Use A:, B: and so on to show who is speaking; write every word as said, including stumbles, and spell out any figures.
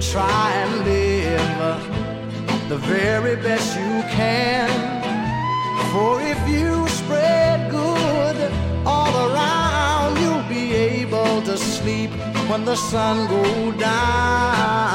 A: try and live the very best you can. For if you spread good all around, you'll be able to sleep when the sun goes down.